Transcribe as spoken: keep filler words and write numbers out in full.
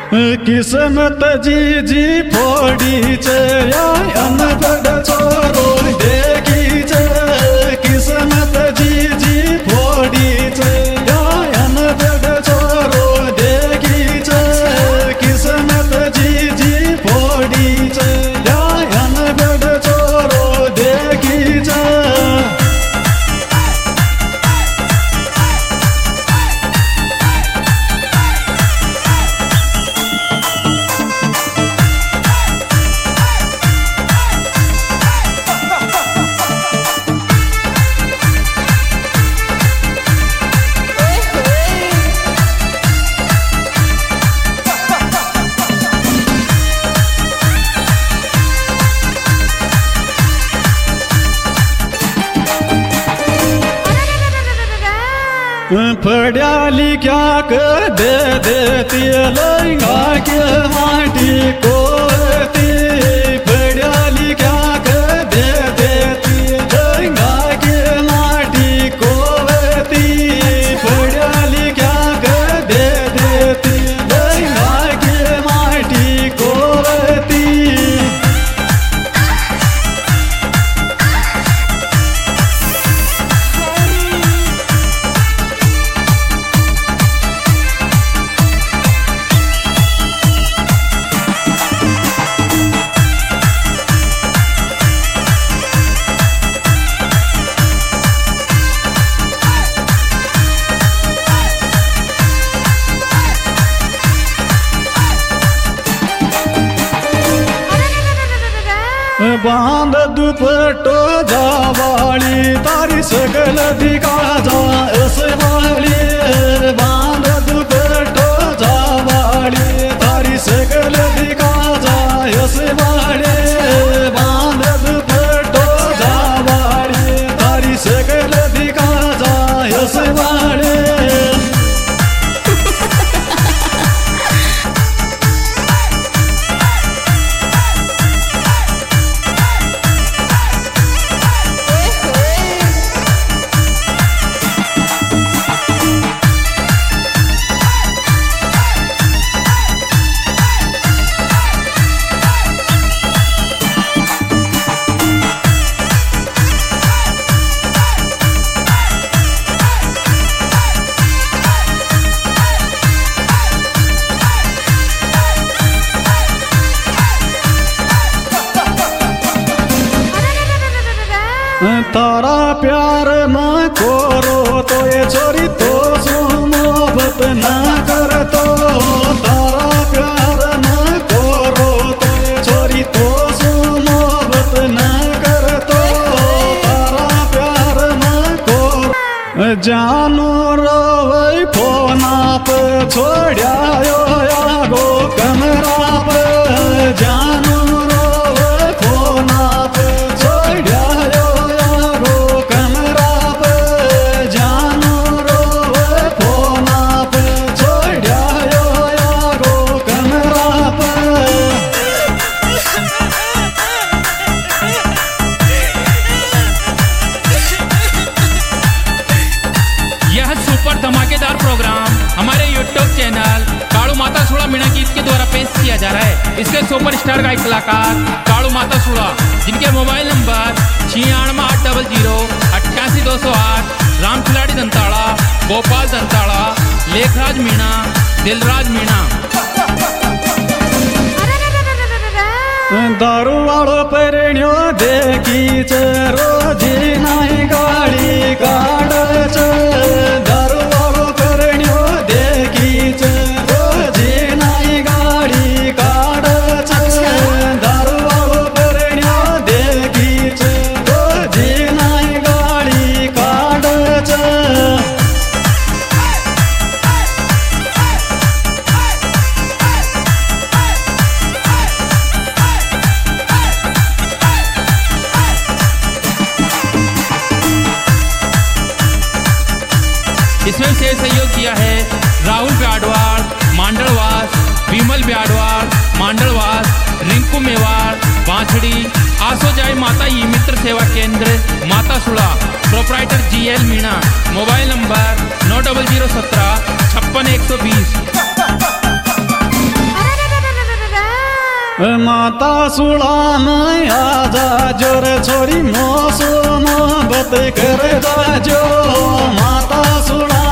किस्मत जी जी फोड़ी छे अनपढ़ छोरो देखी छे किस्मत जी जी फोड़ी छे अनपढ़ छोरो देखी छे किस्मत जी जी फोड़ी छे अनपढ़ छोरो देखी छे। पढ़िया लिखा के दे देती लहंगा के माटी को पढ़िया लिखा के दे देती लहंगा के माटी को पढ़िया लिखा के दे देती लहंगा के माटी को। बांध दुपट्टो जावाली तारी सकल दिखा जा वाली बांध दुपट्टो जावाली तारी सकल दिखा जा वाली बांध दुपट्टो जावाली तारी सकल दिखा जा वाली। तारा प्यार न करो तो ये छोरी तो सो मोहब्बत न कर तो तारा प्यार न करो तो ये छोरी तो सो मोहब्बत न कर तो तारा प्यार न करो जानो रोवे फोन आप छोड़ा गो कमरा पे जानो रोवे फोन आप छोड़ा धमाकेदार प्रोग्राम हमारे यूट्यूब चैनल कालू माता सुड़ा मीणा गीत के द्वारा पेश किया जा रहा है। इसके सुपर स्टार गायक कलाकार कालू माता सुड़ा जिनके मोबाइल नंबर छियानवे आठ डबल जीरो अट्ठासी दो सौ आठ राम खिलाड़ी दंताड़ा गोपाल दंताड़ा लेखराज मीणा दिलराज मीणा। दारू वालो परिण्यो देखी चे रोजी नहीं गाड़ी गाड़ चे दारू वालो परिण्यो देखी चे रोजी नहीं गाड़ी गाड़ चे दारू वालो परिण्यो देखी चे रोजी नहीं गाड़ी गाड़ चे। इसमें विशेष सहयोग किया है राहुल ब्याडवाल मांडलवास, विमल ब्याडवाल मांडलवास, रिंकू मेवाड़ बांछड़ी, आसो जाय माता ई मित्र सेवा केंद्र माता सुड़ा, proprietor G L Meena, mobile number नौ डबल जीरो सत्रह छप्पन एक सौ बीस। माता सुलाम आजा जोर छोरी मोसो मोहब्बत कर जाजो माता सुलाम